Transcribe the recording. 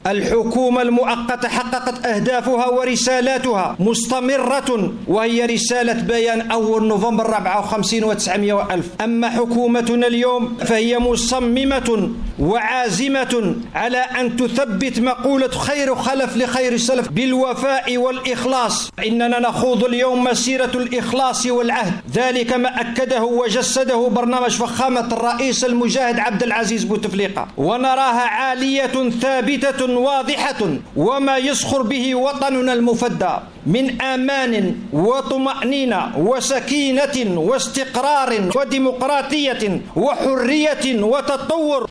الحكومة المؤقتة حققت أهدافها ورسالاتها مستمرة، وهي رسالة بيان أول نوفمبر 54 و900 ألف. أما حكومتنا اليوم فهي مصممة وعازمة على أن تثبت مقولة خير خلف لخير سلف بالوفاء والإخلاص. إننا نخوض اليوم مسيرة الإخلاص والعهد، ذلك ما أكده وجسده برنامج فخامة الرئيس المجاهد عبد العزيز بوتفليقة، ونراها عالية ثابتة واضحة، وما يصخر به وطننا المفدى من أمان وطمأنينة وسكينة واستقرار وديمقراطية وحرية وتطور.